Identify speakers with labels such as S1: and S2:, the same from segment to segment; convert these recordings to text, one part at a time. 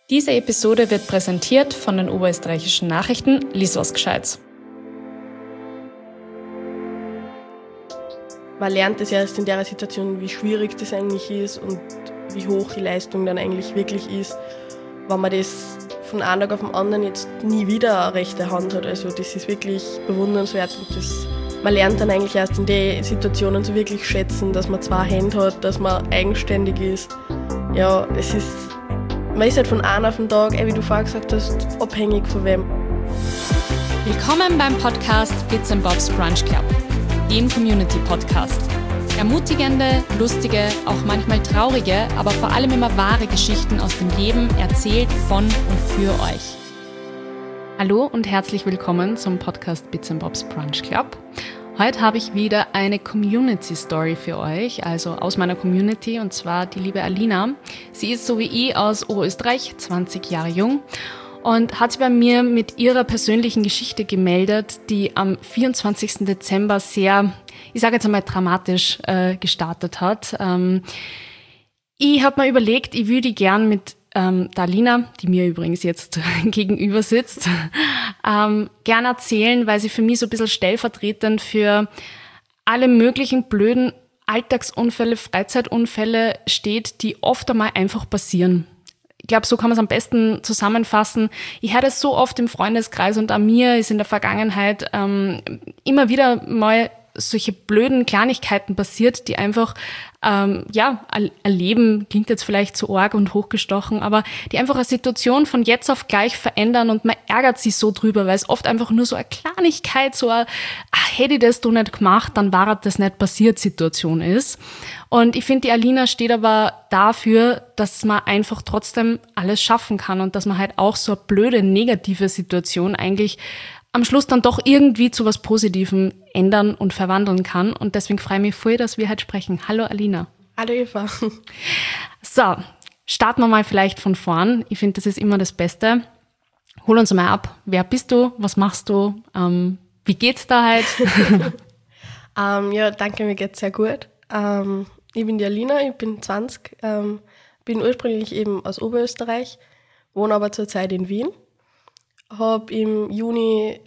S1: Diese Episode wird präsentiert von den Oberösterreichischen Nachrichten. Lies was Gescheites.
S2: Man lernt es erst in der Situation, wie schwierig das eigentlich ist und wie hoch die Leistung dann eigentlich wirklich ist, wenn man das von einem Tag auf den anderen jetzt nie wieder eine rechte Hand hat. Also das ist wirklich bewundernswert und man lernt dann eigentlich erst in den Situationen so wirklich schätzen, dass man zwei Hände hat, dass man eigenständig ist. Ja, man ist halt von einem auf den Tag, wie du vorher gesagt hast, abhängig von wem.
S1: Willkommen beim Podcast Bits & Bobs Brunch Club, dem Community-Podcast. Ermutigende, lustige, auch manchmal traurige, aber vor allem immer wahre Geschichten aus dem Leben, erzählt von und für euch. Hallo und herzlich willkommen zum Podcast Bits & Bobs Brunch Club. Heute habe ich wieder eine Community-Story für euch, also aus meiner Community, und zwar die liebe Alina. Sie ist so wie ich aus Oberösterreich, 20 Jahre jung, und hat sich bei mir mit ihrer persönlichen Geschichte gemeldet, die am 24. Dezember sehr, ich sage jetzt einmal dramatisch gestartet hat. Ich habe mir überlegt, ich würde gern mit der Alina, die mir übrigens jetzt gegenüber sitzt, gerne erzählen, weil sie für mich so ein bisschen stellvertretend für alle möglichen blöden Alltagsunfälle, Freizeitunfälle steht, die oft einmal einfach passieren. Ich glaube, so kann man es am besten zusammenfassen. Ich höre das so oft im Freundeskreis und an mir ist in der Vergangenheit immer wieder mal solche blöden Kleinigkeiten passiert, die einfach, ein Leben klingt jetzt vielleicht zu arg und hochgestochen, aber die einfach eine Situation von jetzt auf gleich verändern und man ärgert sich so drüber, weil es oft einfach nur so eine Kleinigkeit, so eine, hätte ich das doch nicht gemacht, dann war das nicht passiert Situation ist. Und ich finde, die Alina steht aber dafür, dass man einfach trotzdem alles schaffen kann und dass man halt auch so eine blöde, negative Situation eigentlich am Schluss dann doch irgendwie zu was Positivem ändern und verwandeln kann. Und deswegen freue ich mich voll, dass wir heute sprechen. Hallo Alina.
S2: Hallo Eva.
S1: So, starten wir mal vielleicht von vorn. Ich finde, das ist immer das Beste. Hol uns mal ab. Wer bist du? Was machst du? Wie geht's da heute?
S2: Danke, mir geht's sehr gut. Ich bin die Alina, ich bin 20, bin ursprünglich eben aus Oberösterreich, wohne aber zurzeit in Wien. Habe im Juni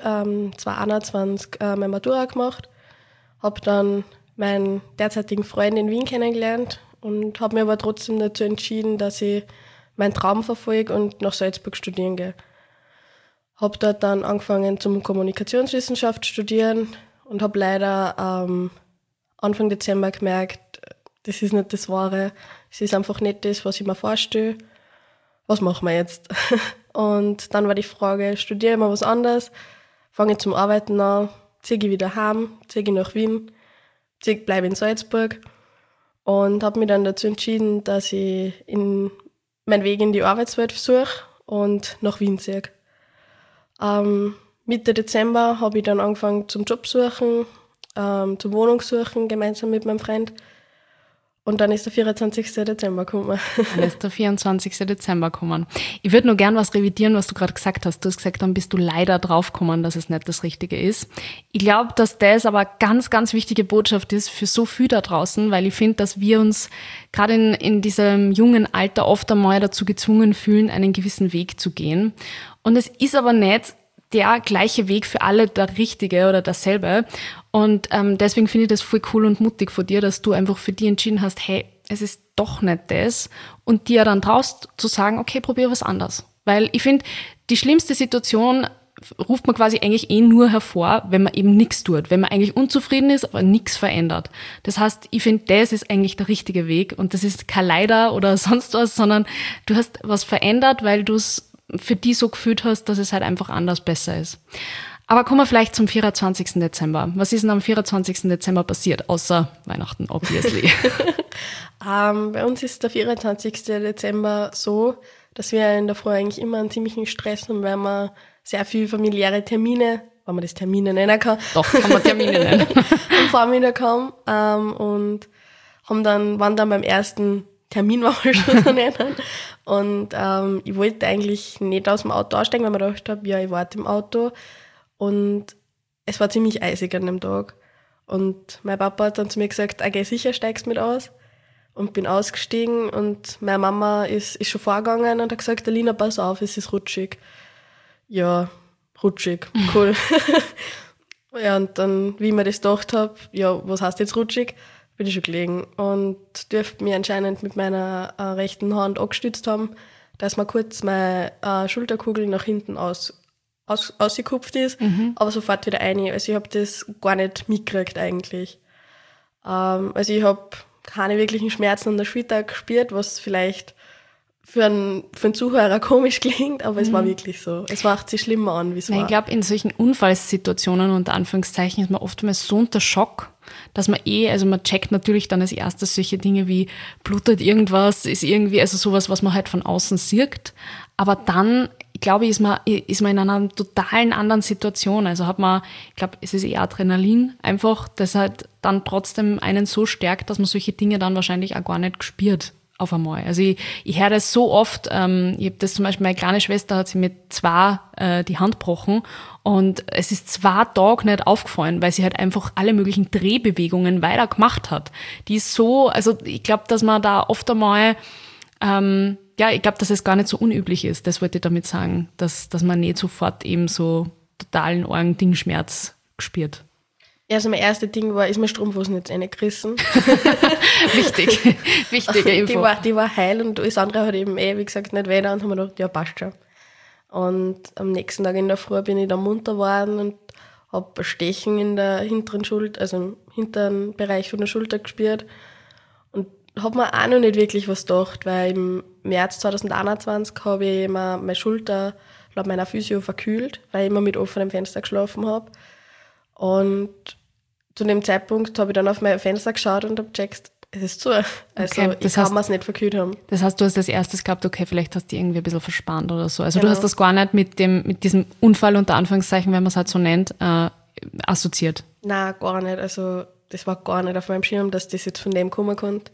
S2: 2021 meine Matura gemacht, habe dann meinen derzeitigen Freund in Wien kennengelernt und habe mir aber trotzdem dazu entschieden, dass ich meinen Traum verfolge und nach Salzburg studieren gehe. Habe dort dann angefangen zum Kommunikationswissenschaft studieren und habe leider Anfang Dezember gemerkt, das ist nicht das Wahre, es ist einfach nicht das, was ich mir vorstelle. Was machen wir jetzt? Und dann war die Frage, studiere ich mal was anderes, fange ich zum Arbeiten an, ziehe ich wieder heim, ziehe ich nach Wien, bleibe in Salzburg und habe mich dann dazu entschieden, dass ich meinen Weg in die Arbeitswelt suche und nach Wien ziehe. Mitte Dezember habe ich dann angefangen zum Job suchen, zum Wohnung suchen, gemeinsam mit meinem Freund. Und dann ist der 24. Dezember gekommen.
S1: Dann ist der 24. Dezember gekommen. Ich würde nur gern was revidieren, was du gerade gesagt hast. Du hast gesagt, dann bist du leider draufgekommen, dass es nicht das Richtige ist. Ich glaube, dass das aber ganz, ganz wichtige Botschaft ist für so viel da draußen, weil ich finde, dass wir uns gerade in diesem jungen Alter oft einmal dazu gezwungen fühlen, einen gewissen Weg zu gehen. Und es ist aber nicht der gleiche Weg für alle der richtige oder dasselbe. Und deswegen finde ich das voll cool und mutig von dir, dass du einfach für dich entschieden hast, hey, es ist doch nicht das. Und dir dann traust zu sagen, okay, probier was anderes. Weil ich finde, die schlimmste Situation ruft man quasi eigentlich nur hervor, wenn man eben nichts tut. Wenn man eigentlich unzufrieden ist, aber nichts verändert. Das heißt, ich finde, das ist eigentlich der richtige Weg. Und das ist kein Leider oder sonst was, sondern du hast was verändert, weil du es für die so gefühlt hast, dass es halt einfach anders besser ist. Aber kommen wir vielleicht zum 24. Dezember. Was ist denn am 24. Dezember passiert, außer Weihnachten, obviously?
S2: Bei uns ist der 24. Dezember so, dass wir in der Früh eigentlich immer einen ziemlichen Stress haben, weil wir sehr viele familiäre Termine, wenn man das Termine nennen kann.
S1: Doch, kann man Termine nennen.
S2: am Vormittag haben und waren dann beim ersten Termin, wollen wir schon so nennen. Und ich wollte eigentlich nicht aus dem Auto aussteigen, weil ich mir gedacht habe, ja, ich warte im Auto. Und es war ziemlich eisig an dem Tag. Und mein Papa hat dann zu mir gesagt, okay, sicher steigst du mit aus. und bin ausgestiegen und meine Mama ist schon vorgegangen und hat gesagt, Alina, pass auf, es ist rutschig. Ja, rutschig, cool. Ja, und dann, wie ich mir das gedacht habe, ja, was heißt jetzt rutschig, bin ich schon gelegen und dürfte mich anscheinend mit meiner rechten Hand angestützt haben, dass mir kurz meine Schulterkugel nach hinten ausgekupft ist, aber sofort wieder rein. Also ich habe das gar nicht mitgekriegt eigentlich. Also ich habe keine wirklichen Schmerzen an der Schulter gespürt, was vielleicht für einen Zuhörer komisch klingt, aber es war wirklich so. Es macht sich schlimmer an, wie es war.
S1: Ich glaube, in solchen Unfallsituationen, unter Anführungszeichen, ist man oftmals so unter Schock, dass man also man checkt natürlich dann als erstes solche Dinge wie blutet irgendwas, ist irgendwie, also sowas, was man halt von außen sieht. Aber dann, glaube ich, ist man in einer totalen anderen Situation. Also ich glaube, es ist eher Adrenalin einfach, das halt dann trotzdem einen so stärkt, dass man solche Dinge dann wahrscheinlich auch gar nicht gespürt auf einmal. Also ich höre das so oft, ich habe das zum Beispiel, meine kleine Schwester hat sich mit 2 die Hand gebrochen und es ist 2 Tage nicht aufgefallen, weil sie halt einfach alle möglichen Drehbewegungen weiter gemacht hat. Die ist so, also ich glaube, dass man da oft einmal, ich glaube, dass es gar nicht so unüblich ist, das wollte ich damit sagen, dass man nicht sofort eben so totalen Augen-Dingschmerz spürt.
S2: Ja, also mein erstes Ding war, ist mein Strumpfhosen jetzt reingerissen.
S1: Wichtige Info.
S2: Die war heil und alles andere hat eben wie gesagt, nicht weh und haben wir gedacht, ja, passt schon. Und am nächsten Tag in der Früh bin ich dann munter geworden und habe ein Stechen in der hinteren Schulter, also im hinteren Bereich von der Schulter gespürt. Und habe mir auch noch nicht wirklich was gedacht, weil im März 2021 habe ich immer meine Schulter laut meiner Physio verkühlt, weil ich immer mit offenem Fenster geschlafen habe. Und zu dem Zeitpunkt habe ich dann auf mein Fenster geschaut und habe gecheckt, es ist zu. Also okay, ich kann mir es nicht verkühlt haben.
S1: Das heißt, du hast als erstes gehabt, okay, vielleicht hast du die irgendwie ein bisschen verspannt oder so. Also genau. Du hast das gar nicht mit diesem Unfall unter Anführungszeichen, wenn man es halt so nennt, assoziiert?
S2: Nein, gar nicht. Also das war gar nicht auf meinem Schirm, dass das jetzt von dem kommen konnte.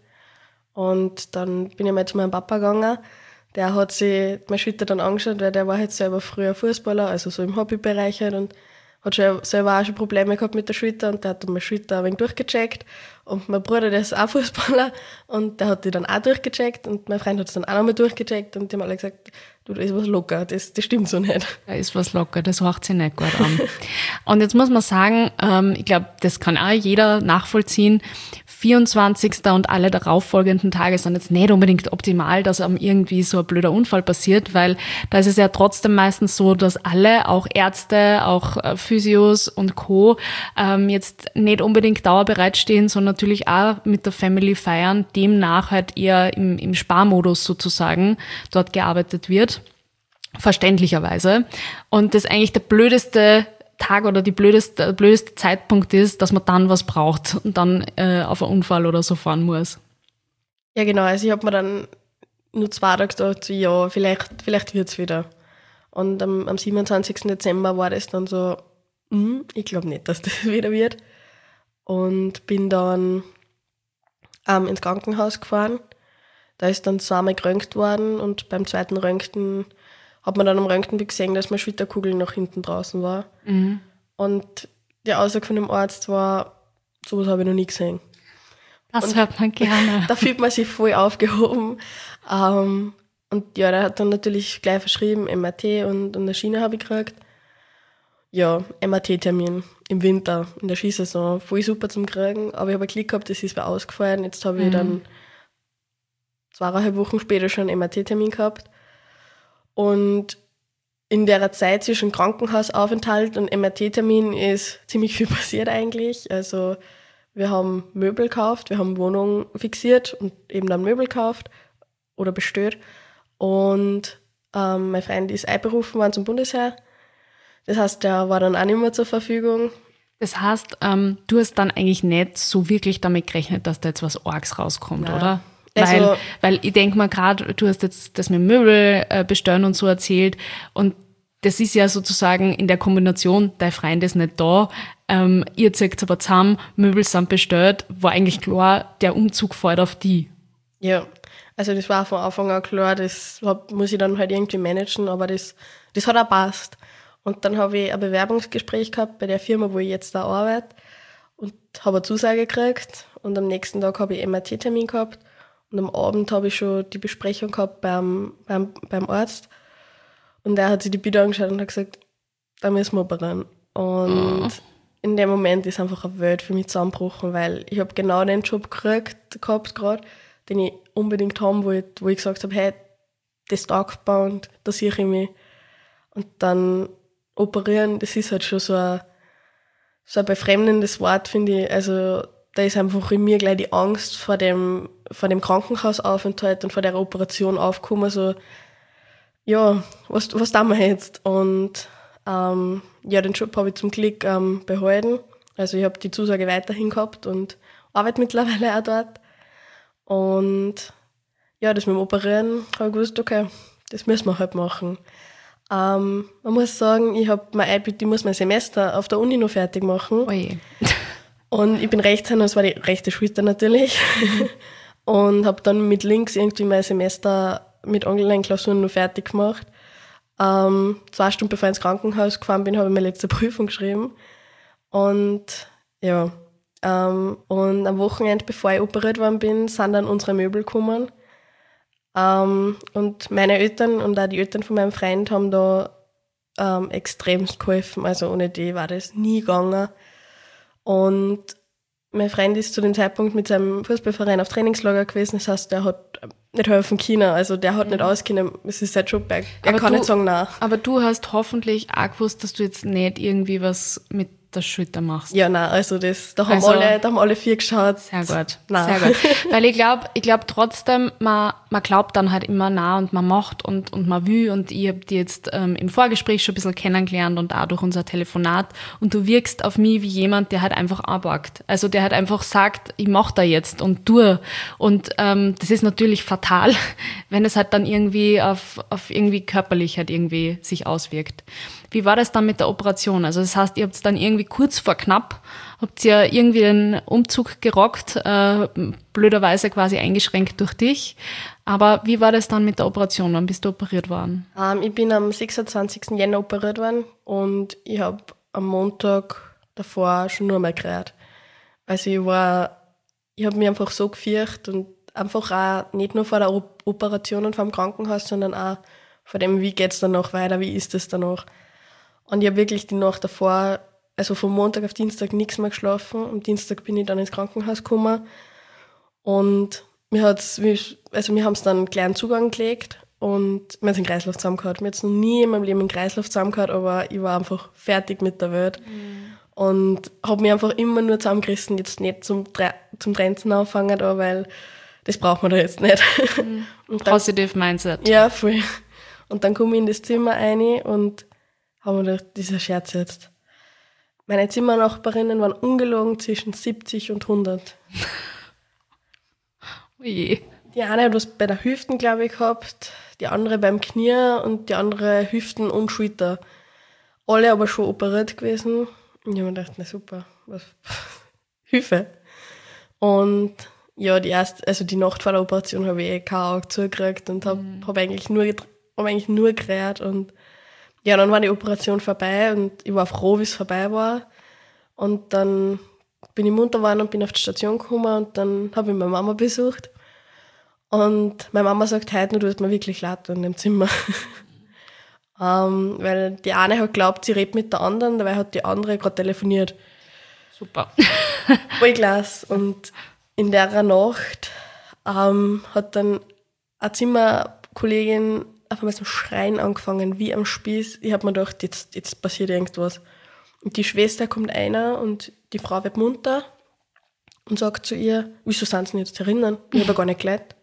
S2: Und dann bin ich mal zu meinem Papa gegangen. Der hat sich meine Schulter dann angeschaut, weil der war halt selber früher Fußballer, also so im Hobbybereich halt, und hat selber auch schon Probleme gehabt mit der Schulter und der hat dann meine Schulter ein wenig durchgecheckt. Und mein Bruder, der ist auch Fußballer und der hat die dann auch durchgecheckt und mein Freund hat es dann auch nochmal durchgecheckt und die haben alle gesagt, du, da ist was locker, das stimmt so nicht.
S1: Da ist was locker, das macht sich nicht gut an. Und jetzt muss man sagen, ich glaube, das kann auch jeder nachvollziehen, 24. und alle darauffolgenden Tage sind jetzt nicht unbedingt optimal, dass einem irgendwie so ein blöder Unfall passiert, weil da ist es ja trotzdem meistens so, dass alle, auch Ärzte, auch Physios und Co. Jetzt nicht unbedingt dauerbereit stehen, sondern natürlich auch mit der Family feiern, demnach halt eher im Sparmodus sozusagen dort gearbeitet wird, verständlicherweise. Und das eigentlich der blödeste Tag oder der blödeste Zeitpunkt ist, dass man dann was braucht und dann auf einen Unfall oder so fahren muss.
S2: Ja, genau. Also ich habe mir dann nur 2 Tage gedacht, so, ja, vielleicht wird es wieder. Und am 27. Dezember war das dann so, ich glaube nicht, dass das wieder wird. Und bin dann ins Krankenhaus gefahren. Da ist dann 2-mal geröntgt worden und beim 2. Röntgen hat man dann am Röntgenbild gesehen, dass meine Schulterkugel nach hinten draußen war. Mhm. Und die Aussage von dem Arzt war, sowas habe ich noch nie gesehen.
S1: Das hört man gerne.
S2: Da fühlt man sich voll aufgehoben. Und ja, der hat dann natürlich gleich verschrieben, MRT und eine Schiene habe ich gekriegt. Ja, MRT-Termin im Winter, in der Skisaison, voll super zum Kriegen. Aber ich habe Glück gehabt, das ist mir ausgefallen. Jetzt habe ich dann 2,5 Wochen später schon einen MRT-Termin gehabt. Und in der Zeit zwischen Krankenhausaufenthalt und MRT-Termin ist ziemlich viel passiert eigentlich. Also wir haben Möbel gekauft, wir haben Wohnung fixiert und eben dann Möbel gekauft oder bestellt. Und mein Freund ist einberufen worden zum Bundesheer. Das heißt, der war dann auch nicht mehr zur Verfügung.
S1: Das heißt, du hast dann eigentlich nicht so wirklich damit gerechnet, dass da jetzt was Orgs rauskommt, Nein. Oder? Weil ich denke mal gerade, du hast jetzt das mit Möbel bestellen und so erzählt und das ist ja sozusagen in der Kombination, dein Freund ist nicht da, ihr zieht aber zusammen, Möbel sind bestellt, war eigentlich klar, der Umzug fällt auf die.
S2: Ja, also das war von Anfang an klar, das muss ich dann halt irgendwie managen, aber das hat auch passt. Und dann habe ich ein Bewerbungsgespräch gehabt bei der Firma, wo ich jetzt da arbeite und habe eine Zusage gekriegt und am nächsten Tag habe ich MRT-Termin gehabt. Und am Abend habe ich schon die Besprechung gehabt beim Arzt. Und er hat sich die Bilder angeschaut und hat gesagt, da müssen wir operieren. Und in dem Moment ist einfach eine Welt für mich zusammengebrochen, weil ich habe genau den Job gehabt gerade, den ich unbedingt haben wollte, wo ich gesagt habe, hey, das taugt mir und da sehe ich mich. Und dann operieren, das ist halt schon so ein befremdendes Wort, finde ich. Also da ist einfach in mir gleich die Angst vor dem Krankenhausaufenthalt und vor der Operation aufgekommen. So, ja, was tun wir jetzt? Und den Job habe ich zum Glück behalten. Also ich habe die Zusage weiterhin gehabt und arbeite mittlerweile auch dort. Und ja, das mit dem Operieren habe ich gewusst, okay, das müssen wir halt machen. Man muss sagen, ich muss mein Semester auf der Uni noch fertig machen.
S1: Oje.
S2: Und ich bin Rechtshänder, das war die rechte Schulter natürlich. Und habe dann mit links irgendwie mein Semester mit Online-Klausuren noch fertig gemacht. 2 Stunden bevor ich ins Krankenhaus gefahren bin, habe ich meine letzte Prüfung geschrieben. Und ja, und am Wochenende, bevor ich operiert worden bin, sind dann unsere Möbel gekommen. Und meine Eltern und auch die Eltern von meinem Freund haben da extremst geholfen. Also ohne die war das nie gegangen. Und mein Freund ist zu dem Zeitpunkt mit seinem Fußballverein auf Trainingslager gewesen. Das heißt, der hat nicht helfen können. Also der hat nicht auskennen. Es ist sein Job. Er kann nicht sagen, nein.
S1: Aber du hast hoffentlich auch gewusst, dass du jetzt nicht irgendwie was mit der Schulter machst.
S2: Ja, nein, also da haben alle 4 geschaut.
S1: Sehr gut,
S2: nein.
S1: sehr gut. Weil ich glaub trotzdem, man glaubt dann halt immer nah und man macht und man will, und ich habe die jetzt im Vorgespräch schon ein bisschen kennengelernt und auch durch unser Telefonat, und du wirkst auf mich wie jemand, der halt einfach anpackt. Also der halt einfach sagt, ich mach da jetzt und tue. Und das ist natürlich fatal, wenn es halt dann irgendwie auf irgendwie körperlich halt irgendwie sich auswirkt. Wie war das dann mit der Operation? Also das heißt, ihr habt dann irgendwie kurz vor knapp, habt ihr irgendwie den Umzug gerockt, blöderweise quasi eingeschränkt durch dich. Aber wie war das dann mit der Operation? Wann bist du operiert worden?
S2: Ich bin am 26. Jänner operiert worden und ich habe am Montag davor schon nur mal geredet. Also ich habe mich einfach so gefürchtet und einfach auch nicht nur vor der Operation und vor dem Krankenhaus, sondern auch vor dem, wie geht's danach weiter, wie ist es danach. Und ich habe wirklich die Nacht davor, also von Montag auf Dienstag nichts mehr geschlafen. Am Dienstag bin ich dann ins Krankenhaus gekommen und wir haben es dann einen kleinen Zugang gelegt und wir haben den Kreislauf zusammengehauen. Wir haben jetzt noch nie in meinem Leben einen Kreislauf zusammengehauen, aber ich war einfach fertig mit der Welt. Und habe mich einfach immer nur zusammengerissen, jetzt nicht zum Trenzen anfangen, aber weil das braucht man da jetzt nicht. Und dann,
S1: Positive Mindset.
S2: Ja, voll. Und dann komme ich in das Zimmer rein und habe mir gedacht, dieser Scherz jetzt. Meine Zimmernachbarinnen waren ungelogen zwischen 70 und 100.
S1: Oje.
S2: Die eine hat was bei der Hüften, glaube ich, gehabt, die andere beim Knie und die andere Hüften und Schulter. Alle aber schon operiert gewesen. Und ich habe mir gedacht, na super, was Hilfe. Und ja, die Nacht vor der Operation habe ich kein Auge zugekriegt und habe eigentlich nur geredet. Und ja, dann war die Operation vorbei und ich war froh, wie es vorbei war. Und dann bin ich munter geworden und bin auf die Station gekommen und dann habe ich meine Mama besucht. Und meine Mama sagt, heute tut mir wirklich leid in dem Zimmer. Weil die eine hat geglaubt, sie redet mit der anderen, dabei hat die andere gerade telefoniert.
S1: Super.
S2: Voll klasse. Und in der Nacht hat dann eine Zimmerkollegin auf einmal zum Schreien angefangen, wie am Spieß. Ich habe mir gedacht, jetzt passiert irgendwas. Und die Schwester kommt einer und die Frau wird munter und sagt zu ihr, wieso sind sie nicht jetzt herinnen? Ich habe ja gar nicht geleitet.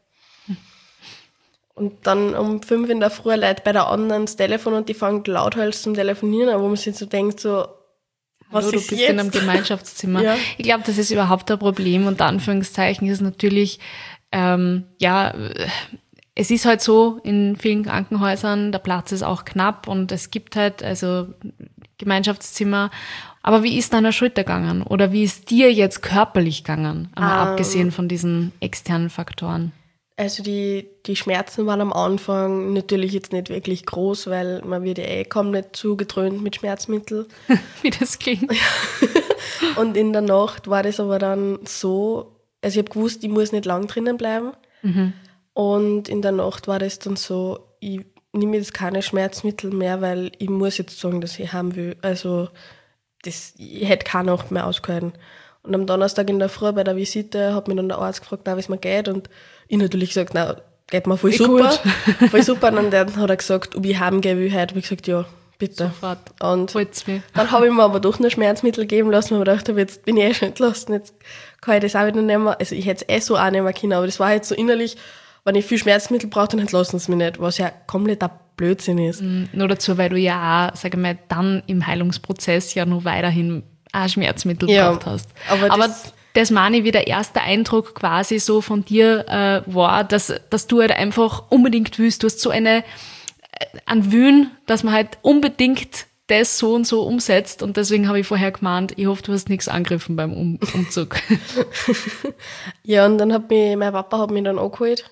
S2: Und dann um 5 in der Früh Leute bei der anderen das Telefon und die fangen lauthals zum Telefonieren, wo man sich so denkt, so, was
S1: Hallo,
S2: ist
S1: du bist
S2: jetzt?
S1: in einem Gemeinschaftszimmer.
S2: Ja.
S1: Ich glaube, das ist überhaupt ein Problem. Unter Anführungszeichen ist natürlich, es ist halt so in vielen Krankenhäusern, der Platz ist auch knapp und es gibt halt also Gemeinschaftszimmer. Aber wie ist deiner Schulter gegangen? Oder wie ist dir jetzt körperlich gegangen? Abgesehen von diesen externen Faktoren.
S2: Also die Schmerzen waren am Anfang natürlich jetzt nicht wirklich groß, weil man wird ja kaum nicht zugedröhnt mit Schmerzmitteln.
S1: Wie das klingt.
S2: Und in der Nacht war das aber dann so, also ich habe gewusst, ich muss nicht lang drinnen bleiben. Und in der Nacht war das dann so, ich nehme jetzt keine Schmerzmittel mehr, weil ich muss jetzt sagen, dass ich heim will. Also ich hätte keine Nacht mehr ausgehalten. Und am Donnerstag in der Früh bei der Visite hat mich dann der Arzt gefragt, wie es mir geht. Und ich natürlich gesagt, na, geht mir voll super. Voll super. Und dann hat er gesagt, ob ich heimgehen will heute. Habe ich gesagt, ja, bitte.
S1: Sofort.
S2: Und dann habe ich mir aber doch noch Schmerzmittel geben lassen, weil ich gedacht habe, jetzt bin ich schon entlassen, jetzt kann ich das auch wieder nehmen. Also ich hätte es so auch nehmen können, aber das war jetzt so innerlich, wenn ich viel Schmerzmittel brauche, dann entlassen sie mich nicht, was ja komplett ein Blödsinn ist.
S1: Nur dazu, weil du ja auch, sag ich mal, dann im Heilungsprozess ja noch weiterhin auch Schmerzmittel gebraucht hast. Aber das meine ich, wie der erste Eindruck quasi so von dir war, dass du halt einfach unbedingt willst. Du hast so einen Willen, dass man halt unbedingt das so und so umsetzt. Und deswegen habe ich vorher gemeint, ich hoffe, du hast nichts angegriffen beim Umzug.
S2: Ja, und dann mein Papa hat mich dann angeholt.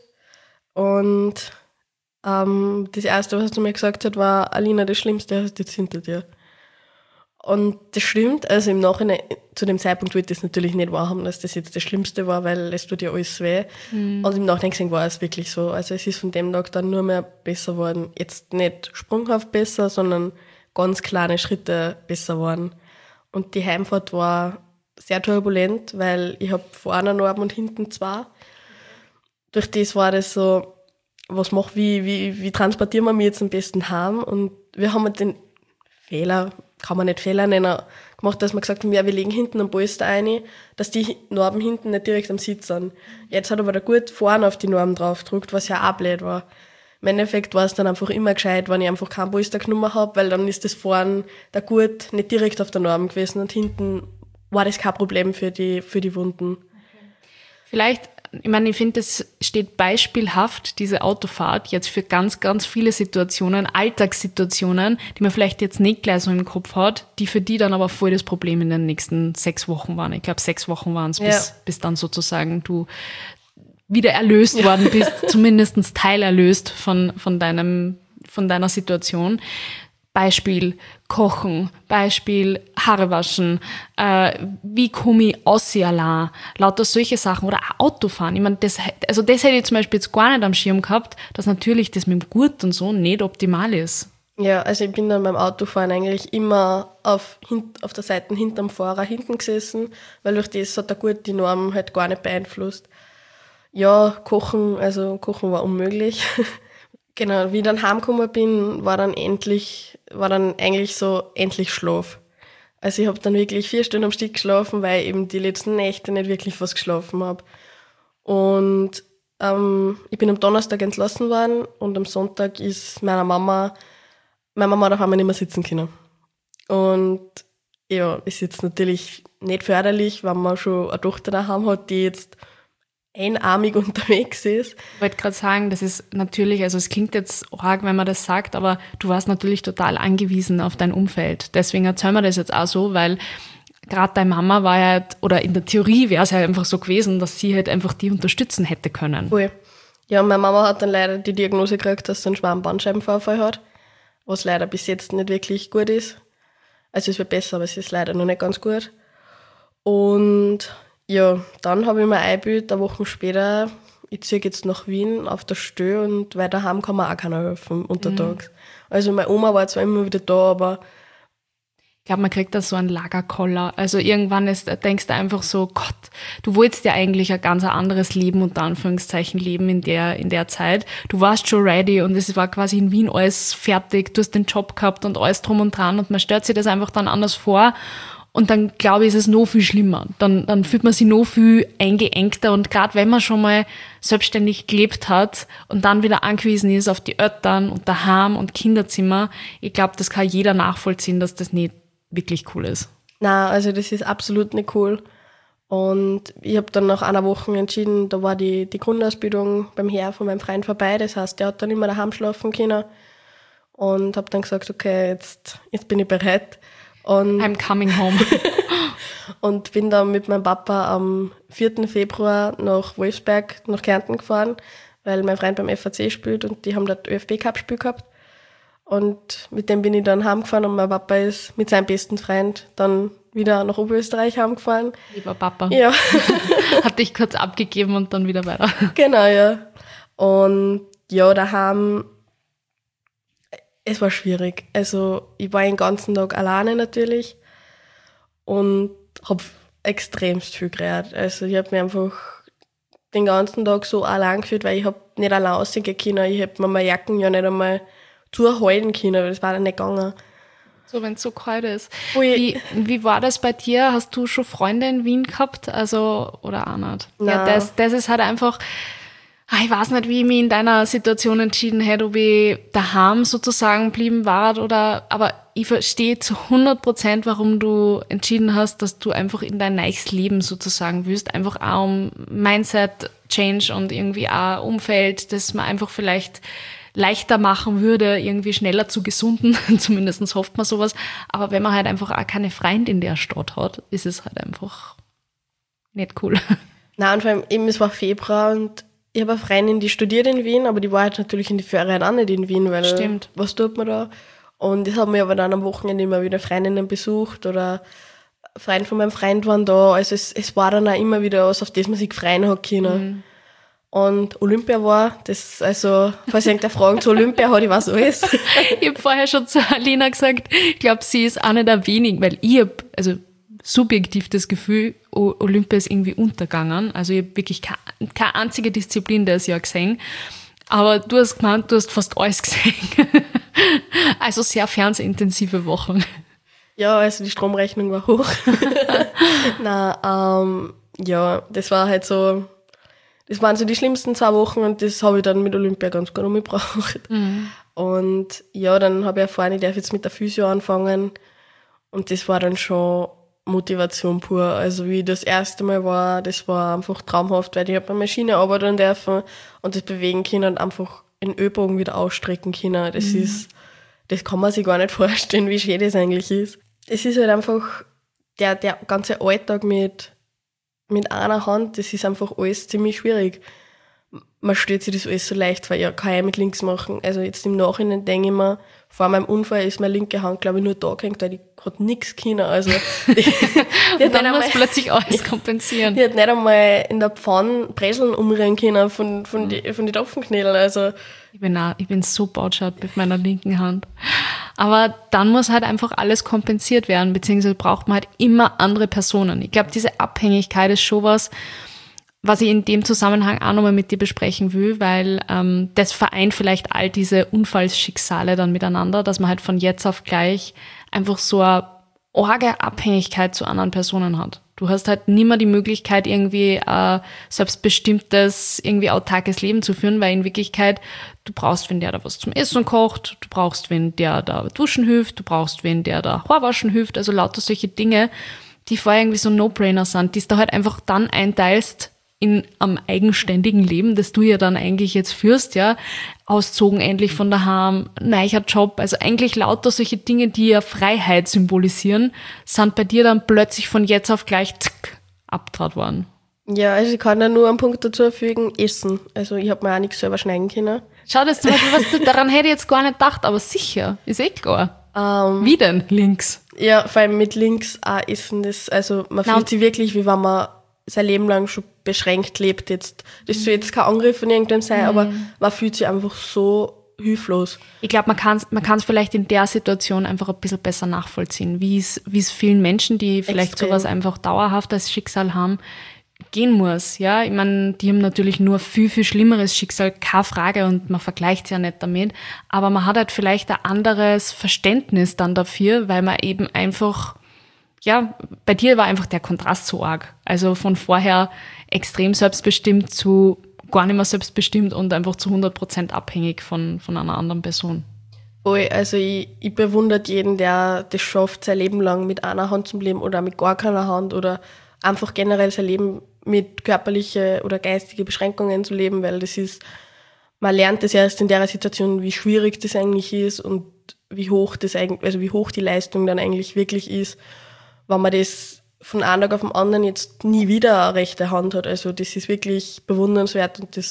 S2: Und das Erste, was er mir gesagt hat, war, Alina, das Schlimmste hast du jetzt hinter dir. Und das stimmt, also im Nachhinein, zu dem Zeitpunkt wollte ich das natürlich nicht wahrhaben, dass das jetzt das Schlimmste war, weil es tut ja alles weh. Und im Nachhinein gesehen war es wirklich so. Also es ist von dem Tag dann nur mehr besser geworden. Jetzt nicht sprunghaft besser, sondern ganz kleine Schritte besser geworden. Und die Heimfahrt war sehr turbulent, weil ich habe vorne Narben und hinten zwei. Durch das war das so, wie transportieren wir mich jetzt am besten heim? Und wir haben den Fehler, kann man nicht Fehler nennen, gemacht, dass wir gesagt haben, ja, wir legen hinten am Polster rein, dass die Narben hinten nicht direkt am Sitz sind. Jetzt hat aber der Gurt vorne auf die Narben drauf gedruckt, was ja auch blöd war. Im Endeffekt war es dann einfach immer gescheit, wenn ich einfach keinen Polster genommen habe, weil dann ist das vorne, der Gurt, nicht direkt auf der Narben gewesen und hinten war das kein Problem für die Wunden.
S1: Vielleicht, ich meine, ich finde, das steht beispielhaft, diese Autofahrt, jetzt für ganz, ganz viele Situationen, Alltagssituationen, die man vielleicht jetzt nicht gleich so im Kopf hat, die für die dann aber voll das Problem in den nächsten 6 Wochen waren. Ich glaube, 6 Wochen waren es, bis dann sozusagen du wieder erlöst worden bist, zumindest teilerlöst von deiner Situation. Beispiel Kochen, Beispiel Haare waschen, wie komme ich aus allein, lauter solche Sachen oder auch Autofahren. Ich meine, das hätte ich zum Beispiel jetzt gar nicht am Schirm gehabt, dass natürlich das mit dem Gurt und so nicht optimal ist.
S2: Ja, also ich bin dann beim Autofahren eigentlich immer auf der Seite hinterm Fahrer hinten gesessen, weil durch das hat der Gurt die Norm halt gar nicht beeinflusst. Ja, Kochen war unmöglich. Genau, wie ich dann heimgekommen bin, war dann eigentlich so endlich Schlaf. Also ich habe dann wirklich 4 Stunden am Stück geschlafen, weil ich eben die letzten Nächte nicht wirklich was geschlafen habe. Und ich bin am Donnerstag entlassen worden und am Sonntag ist meine Mama hat auf einmal nicht mehr sitzen können. Und ja, ist jetzt natürlich nicht förderlich, wenn man schon eine Tochter daheim hat, die jetzt einarmig unterwegs ist.
S1: Ich wollte gerade sagen, das ist natürlich, also es klingt jetzt arg, wenn man das sagt, aber du warst natürlich total angewiesen auf dein Umfeld. Deswegen erzählen wir das jetzt auch so, weil gerade deine Mama war ja, oder in der Theorie wäre es ja einfach so gewesen, dass sie halt einfach die unterstützen hätte können.
S2: Cool. Ja, meine Mama hat dann leider die Diagnose gekriegt, dass sie einen schweren Bandscheibenvorfall hat, was leider bis jetzt nicht wirklich gut ist. Also es wird besser, aber es ist leider noch nicht ganz gut. Und ja, dann habe ich mir eingebildet, eine Woche später, ich ziehe jetzt nach Wien auf der Stö und weil daheim kann mir auch keiner helfen, untertags. Also meine Oma war zwar immer wieder da, aber
S1: ich glaube, man kriegt da so einen Lagerkoller. Also irgendwann denkst du einfach so, Gott, du wolltest ja eigentlich ein ganz anderes Leben, unter Anführungszeichen, leben in der Zeit. Du warst schon ready und es war quasi in Wien alles fertig. Du hast den Job gehabt und alles drum und dran und man stellt sich das einfach dann anders vor. Und dann, glaube ich, ist es noch viel schlimmer. Dann fühlt man sich noch viel eingeengter. Und gerade wenn man schon mal selbstständig gelebt hat und dann wieder angewiesen ist auf die Eltern und daheim und Kinderzimmer, ich glaube, das kann jeder nachvollziehen, dass das nicht wirklich cool ist.
S2: Nein, also das ist absolut nicht cool. Und ich habe dann nach einer Woche entschieden, da war die Grundausbildung beim Herr von meinem Freund vorbei. Das heißt, der hat dann immer daheim schlafen können. Und habe dann gesagt, okay, jetzt bin ich bereit. Und
S1: I'm coming home.
S2: und bin dann mit meinem Papa am 4. Februar nach Wolfsberg, nach Kärnten gefahren, weil mein Freund beim FAC spielt und die haben dort ÖFB-Cup-Spiel gehabt. Und mit dem bin ich dann heimgefahren und mein Papa ist mit seinem besten Freund dann wieder nach Oberösterreich heimgefahren.
S1: Lieber Papa.
S2: Ja.
S1: Hat dich kurz abgegeben und dann wieder weiter.
S2: Genau, ja. Und ja, daheim, es war schwierig. Also ich war den ganzen Tag alleine natürlich und habe extremst viel geredet. Also ich habe mich einfach den ganzen Tag so allein gefühlt, weil ich habe nicht allein rausgehen können. Ich hätte mir meine Jacken ja nicht einmal zuhalten können, weil das war dann nicht gegangen.
S1: So, wenn es so kalt ist.
S2: Ui.
S1: Wie war das bei dir? Hast du schon Freunde in Wien gehabt? Also, oder auch nicht? Ja, das ist halt einfach, ich weiß nicht, wie ich mich in deiner Situation entschieden hätte, ob ich daheim sozusagen blieben war oder, aber ich verstehe zu 100%, warum du entschieden hast, dass du einfach in dein neues Leben sozusagen willst. Einfach auch um Mindset Change und irgendwie auch Umfeld, das man einfach vielleicht leichter machen würde, irgendwie schneller zu gesunden, zumindest hofft man sowas. Aber wenn man halt einfach auch keine Freunde in der Stadt hat, ist es halt einfach nicht cool.
S2: Nein, und vor allem eben, es war Februar und ich habe eine Freundin, die studiert in Wien, aber die war halt natürlich in die Ferien auch nicht in Wien, weil
S1: Stimmt.
S2: Was tut man da? Und das haben wir aber dann am Wochenende immer wieder Freundinnen besucht oder Freunde von meinem Freund waren da. Also es war dann auch immer wieder was, auf das man sich freuen hat können.
S1: Mhm.
S2: Und Olympia war, das, also, falls irgendwer Fragen zu Olympia hat, ich weiß alles.
S1: Ich habe vorher schon zu Alina gesagt, ich glaube, sie ist eine der wenigen, weil ich habe, also subjektiv das Gefühl, Olympia ist irgendwie untergegangen. Also ich habe wirklich keine einzige Disziplin das Jahr gesehen. Aber du hast gemeint, du hast fast alles gesehen. Also sehr fernsehintensive Wochen.
S2: Ja, also die Stromrechnung war hoch. Nein, ja, das war halt so, das waren so die schlimmsten 2 Wochen und das habe ich dann mit Olympia ganz gut umgebracht. Mhm. Und ja, dann habe ich erfahren, ich darf jetzt mit der Physio anfangen und das war dann schon Motivation pur. Also wie ich das erste Mal war, das war einfach traumhaft, weil ich habe eine Maschine arbeiten dürfen und das bewegen können und einfach den Ellbogen wieder ausstrecken können. Das ist, das kann man sich gar nicht vorstellen, wie schön das eigentlich ist. Es ist halt einfach der ganze Alltag mit einer Hand, das ist einfach alles ziemlich schwierig. Man stellt sich das alles so leicht vor, ja, kann ich mit links machen. Also jetzt im Nachhinein denke ich mir, vor meinem Unfall ist meine linke Hand, glaube ich, nur da gehängt, weil die hat nichts können. Also,
S1: und dann muss plötzlich alles kompensieren.
S2: Die hat nicht einmal in der Pfanne Breseln umrühren können von den Topfenknödeln. Also.
S1: Ich bin so bautschart mit meiner linken Hand. Aber dann muss halt einfach alles kompensiert werden, beziehungsweise braucht man halt immer andere Personen. Ich glaube, diese Abhängigkeit ist schon was ich in dem Zusammenhang auch nochmal mit dir besprechen will, weil das vereint vielleicht all diese Unfallschicksale dann miteinander, dass man halt von jetzt auf gleich einfach so eine arge Abhängigkeit zu anderen Personen hat. Du hast halt nie mehr die Möglichkeit, irgendwie selbstbestimmtes, irgendwie autarkes Leben zu führen, weil in Wirklichkeit, du brauchst wen, der da was zum Essen kocht, du brauchst wen, der da duschen hilft, du brauchst wen, der da Haarwaschen hilft, also lauter solche Dinge, die vorher irgendwie so No-Brainer sind, die du halt einfach dann einteilst in am eigenständigen Leben, das du ja dann eigentlich jetzt führst, ja, auszogen endlich von daheim, neuer Job, also eigentlich lauter solche Dinge, die ja Freiheit symbolisieren, sind bei dir dann plötzlich von jetzt auf gleich abtrat worden.
S2: Ja, also ich kann da nur einen Punkt dazu fügen, Essen. Also ich habe mir auch nichts selber schneiden können.
S1: Schau, das zum Beispiel, daran hätte ich jetzt gar nicht gedacht, aber sicher, ist eh klar. Wie denn? Links?
S2: Ja, vor allem mit links auch essen, also man fühlt sich wirklich, wie wenn man sein Leben lang schon beschränkt lebt jetzt. Das soll jetzt kein Angriff von irgendwem sein, aber man fühlt sich einfach so hilflos.
S1: Ich glaube, man kann's vielleicht in der Situation einfach ein bisschen besser nachvollziehen, wie es vielen Menschen, die vielleicht
S2: Extrem.
S1: sowas einfach dauerhaft als Schicksal haben, gehen muss. Ja, ich meine, die haben natürlich nur viel, viel schlimmeres Schicksal, keine Frage, und man vergleicht es ja nicht damit, aber man hat halt vielleicht ein anderes Verständnis dann dafür, weil man eben einfach, ja, bei dir war einfach der Kontrast so arg. Also von vorher extrem selbstbestimmt zu gar nicht mehr selbstbestimmt und einfach zu 100% abhängig von einer anderen Person.
S2: Also ich bewundere jeden, der das schafft, sein Leben lang mit einer Hand zu leben oder mit gar keiner Hand oder einfach generell sein Leben mit körperliche oder geistige Beschränkungen zu leben, weil das ist, man lernt das erst in der Situation, wie schwierig das eigentlich ist und wie hoch wie hoch die Leistung dann eigentlich wirklich ist, wenn man das von einem Tag auf den anderen jetzt nie wieder eine rechte Hand hat. Also das ist wirklich bewundernswert und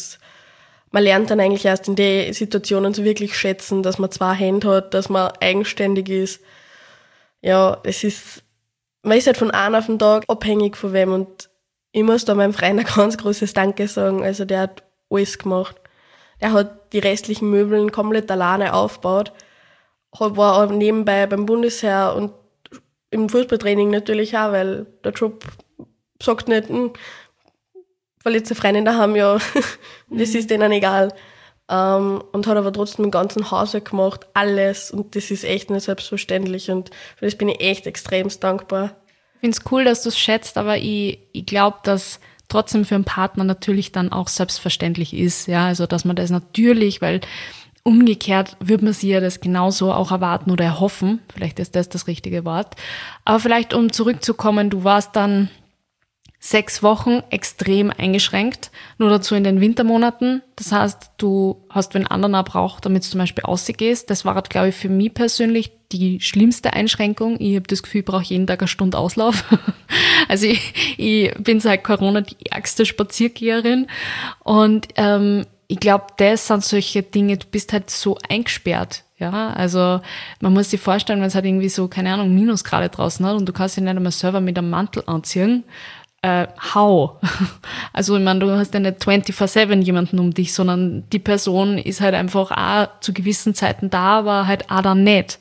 S2: man lernt dann eigentlich erst in den Situationen so wirklich schätzen, dass man 2 Hände hat, dass man eigenständig ist. Ja, es ist man ist halt von einem auf den Tag abhängig von wem und ich muss da meinem Freund ein ganz großes Danke sagen. Also der hat alles gemacht. Der hat die restlichen Möbeln komplett alleine aufgebaut, war auch nebenbei beim Bundesheer und im Fußballtraining natürlich auch, weil der Job sagt nicht, verletzte Freundin daheim, ja, das ist denen egal. Und hat aber trotzdem den ganzen Haushalt gemacht, alles. Und das ist echt nicht selbstverständlich. Und für das bin ich echt extremst dankbar.
S1: Ich finde es cool, dass du es schätzt, aber ich glaube, dass trotzdem für einen Partner natürlich dann auch selbstverständlich ist. Ja, also dass man das natürlich, weil umgekehrt würde man sich ja das genauso auch erwarten oder erhoffen. Vielleicht ist das richtige Wort. Aber vielleicht, um zurückzukommen, du warst dann 6 Wochen extrem eingeschränkt, nur dazu in den Wintermonaten. Das heißt, du hast einen anderen braucht, damit du zum Beispiel rausgehst. Das war, glaube ich, für mich persönlich die schlimmste Einschränkung. Ich habe das Gefühl, ich brauche jeden Tag eine Stunde Auslauf. Also ich bin seit Corona die ärgste Spaziergeherin. Und ich glaube, das sind solche Dinge, du bist halt so eingesperrt. Ja, also man muss sich vorstellen, wenn es halt irgendwie so, keine Ahnung, Minusgrade draußen hat und du kannst dich nicht einmal selber mit einem Mantel anziehen, how? Also ich meine, du hast ja nicht 24/7 jemanden um dich, sondern die Person ist halt einfach auch zu gewissen Zeiten da, aber halt auch dann nicht.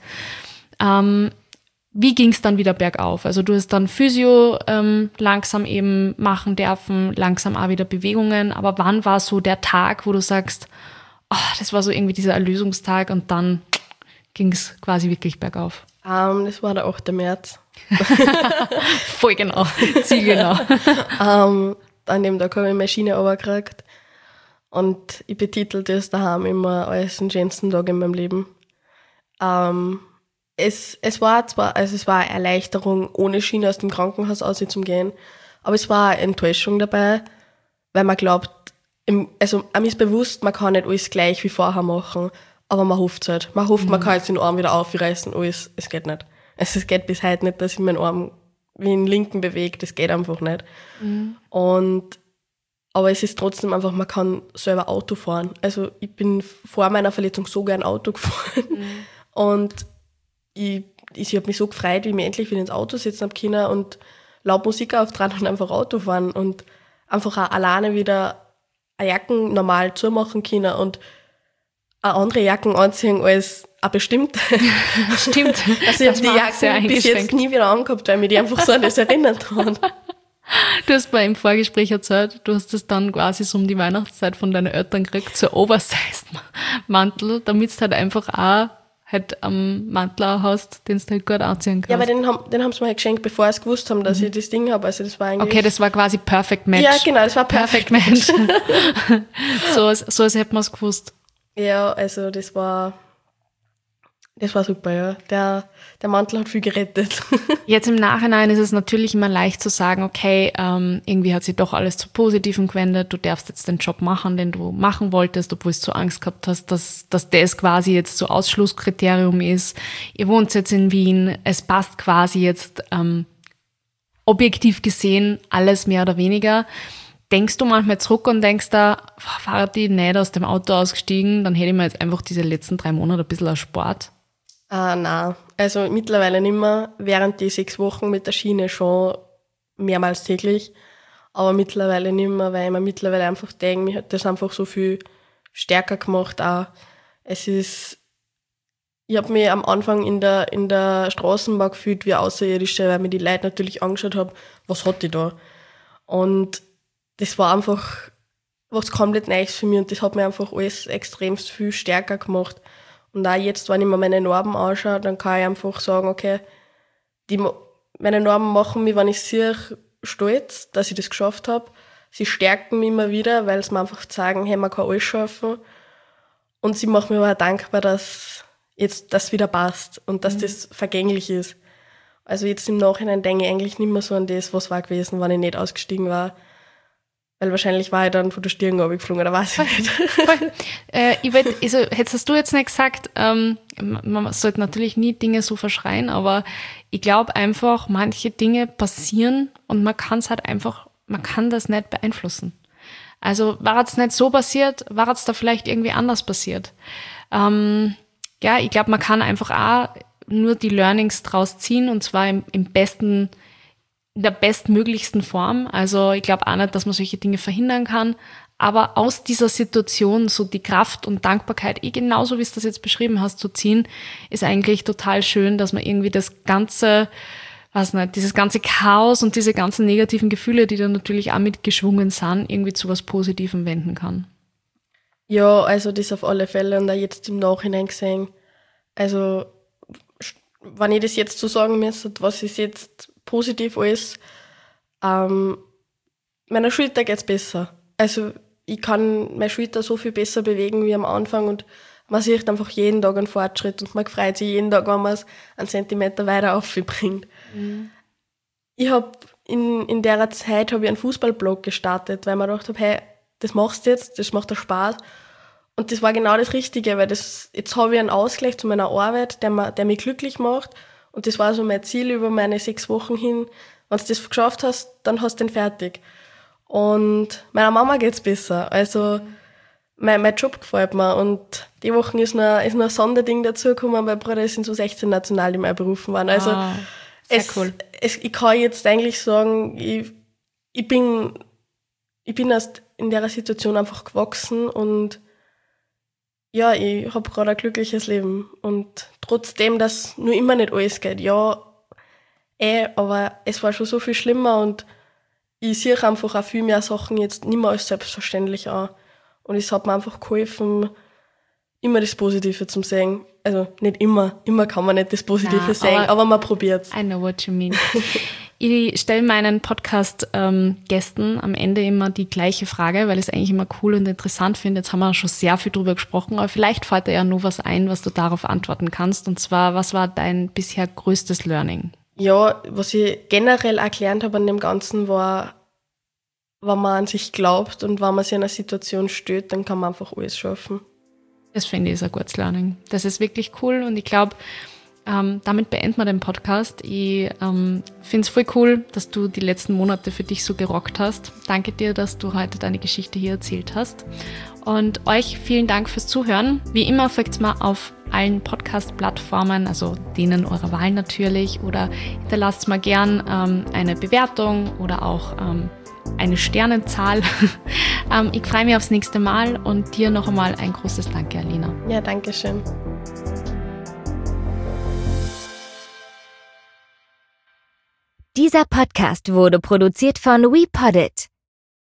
S1: Wie ging es dann wieder bergauf? Also du hast dann Physio langsam eben machen dürfen, langsam auch wieder Bewegungen, aber wann war so der Tag, wo du sagst, das war so irgendwie dieser Erlösungstag und dann ging es quasi wirklich bergauf?
S2: Das war der 8. März.
S1: Voll genau, zielgenau.
S2: An dem Tag habe ich meine Schiene runtergekriegt und ich betitel das daheim immer als den schönsten Tag in meinem Leben. Es war eine Erleichterung, ohne Schiene aus dem Krankenhaus auszugehen, aber es war eine Enttäuschung dabei, weil man glaubt, einem ist bewusst, man kann nicht alles gleich wie vorher machen, aber man hofft halt. Man hofft, man kann jetzt den Arm wieder aufreißen, alles, es geht nicht. Also es geht bis heute nicht, dass ich meinen Arm wie den linken bewege, das geht einfach nicht. Aber es ist trotzdem einfach, man kann selber Auto fahren. Also ich bin vor meiner Verletzung so gern Auto gefahren und ich habe mich so gefreut, wie ich mich endlich wieder ins Auto sitzen habe können und laut Musik auftragen und einfach Auto fahren und einfach auch alleine wieder eine Jacken normal zumachen können und eine andere Jacken anziehen als eine bestimmte.
S1: Stimmt.
S2: Also ich habe die Jacken bis jetzt nie wieder angehabt, weil mich die einfach so an das erinnert haben.
S1: Du hast im Vorgespräch erzählt, du hast das dann quasi so um die Weihnachtszeit von deinen Eltern gekriegt, so Oversized Mantel, damit du halt einfach auch halt am Mantel auch hast, den du halt gut anziehen kannst.
S2: Ja, aber den haben sie mir halt geschenkt, bevor sie gewusst haben, dass ich das Ding habe. Also das war eigentlich...
S1: Okay, das war quasi Perfect Match.
S2: Ja, genau, das war Perfect Match.
S1: so als hätte man es gewusst.
S2: Ja, also das war super, ja. Der Mantel hat viel gerettet.
S1: Jetzt im Nachhinein ist es natürlich immer leicht zu sagen, okay, irgendwie hat sich doch alles zu Positiven gewendet, du darfst jetzt den Job machen, den du machen wolltest, obwohl du so Angst gehabt hast, dass das quasi jetzt so Ausschlusskriterium ist. Ihr wohnt jetzt in Wien, es passt quasi jetzt objektiv gesehen alles mehr oder weniger. Denkst du manchmal zurück und denkst da, war ich nicht aus dem Auto ausgestiegen, dann hätte ich mir jetzt einfach diese letzten 3 Monate ein bisschen erspart?
S2: Nein, also mittlerweile nicht mehr. Während die 6 Wochen mit der Schiene schon mehrmals täglich, aber mittlerweile nicht mehr, weil ich mir mittlerweile einfach denke, mich hat das einfach so viel stärker gemacht auch. Ich habe mich am Anfang in der Straßenbahn gefühlt wie Außerirdische, weil mir die Leute natürlich angeschaut haben, was hat die da? Und das war einfach was komplett Neues für mich und das hat mir einfach alles extremst viel stärker gemacht. Und auch jetzt, wenn ich mir meine Narben anschaue, dann kann ich einfach sagen, okay, meine Narben machen mich, wenn ich sehe, stolz, dass ich das geschafft habe. Sie stärken mich immer wieder, weil sie mir einfach sagen, hey, man kann alles schaffen. Und sie machen mir aber auch dankbar, dass jetzt das wieder passt und dass das vergänglich ist. Also jetzt im Nachhinein denke ich eigentlich nicht mehr so an das, was war gewesen, wenn ich nicht ausgestiegen war. Weil wahrscheinlich war ich dann von der Stirn runtergeflogen, oder weiß ich nicht.
S1: Hättest du jetzt nicht gesagt, man sollte natürlich nie Dinge so verschreien, aber ich glaube einfach, manche Dinge passieren und man kann das nicht beeinflussen. Also war es nicht so passiert, war es da vielleicht irgendwie anders passiert. Ich glaube, man kann einfach auch nur die Learnings draus ziehen und zwar in der bestmöglichsten Form. Also ich glaube auch nicht, dass man solche Dinge verhindern kann, aber aus dieser Situation so die Kraft und Dankbarkeit, genauso wie du das jetzt beschrieben hast, zu ziehen, ist eigentlich total schön, dass man irgendwie das ganze, dieses ganze Chaos und diese ganzen negativen Gefühle, die dann natürlich auch mitgeschwungen sind, irgendwie zu was Positivem wenden kann.
S2: Ja, also das auf alle Fälle und auch jetzt im Nachhinein gesehen. Also, wenn ich das jetzt so sagen müsste, was ist jetzt positiv alles, meiner Schulter geht's besser. Also, ich kann meine Schulter so viel besser bewegen wie am Anfang und man sieht einfach jeden Tag einen Fortschritt und man freut sich jeden Tag, wenn man es einen Zentimeter weiter aufbringt. Mhm. Ich habe in der Zeit einen Fußballblog gestartet, weil man gedacht habe, hey, das machst du jetzt, das macht dir Spaß. Und das war genau das Richtige, weil jetzt habe ich einen Ausgleich zu meiner Arbeit, der mich glücklich macht. Und das war so mein Ziel über meine 6 Wochen hin. Wenn du das geschafft hast, dann hast du den fertig. Und meiner Mama geht's besser. Also mein Job gefällt mir. Und die Woche ist noch ein Sonderding dazugekommen, weil Bruder ist in so 16 Nationalteam berufen worden. Also
S1: sehr cool.
S2: Ich kann jetzt eigentlich sagen, ich bin erst in der Situation einfach gewachsen und ja, ich habe gerade ein glückliches Leben. Und trotzdem, dass nur immer nicht alles geht, ja, aber es war schon so viel schlimmer und ich sehe einfach auch viel mehr Sachen jetzt nicht mehr als selbstverständlich an. Und es hat mir einfach geholfen, immer das Positive zu sehen. Also nicht immer kann man nicht das Positive sehen, aber man probiert's.
S1: I know what you mean. Ich stelle meinen Podcast-Gästen am Ende immer die gleiche Frage, weil ich es eigentlich immer cool und interessant finde. Jetzt haben wir schon sehr viel drüber gesprochen, aber vielleicht fällt dir ja nur was ein, was du darauf antworten kannst. Und zwar, was war dein bisher größtes Learning?
S2: Ja, was ich generell auch gelernt habe an dem Ganzen war, wenn man an sich glaubt und wenn man sich in einer Situation steht, dann kann man einfach alles schaffen.
S1: Das finde ich ist ein gutes Learning. Das ist wirklich cool und ich glaube, damit beenden wir den Podcast. Ich finde es voll cool, dass du die letzten Monate für dich so gerockt hast. Danke dir, dass du heute deine Geschichte hier erzählt hast. Und euch vielen Dank fürs Zuhören. Wie immer folgt mir auf allen Podcast-Plattformen, also denen eurer Wahl natürlich, oder hinterlasst mal gern eine Bewertung oder auch eine Sternenzahl. Ich freue mich aufs nächste Mal und dir noch einmal ein großes Danke, Alina.
S2: Ja, danke schön.
S3: Dieser Podcast wurde produziert von WePoddit.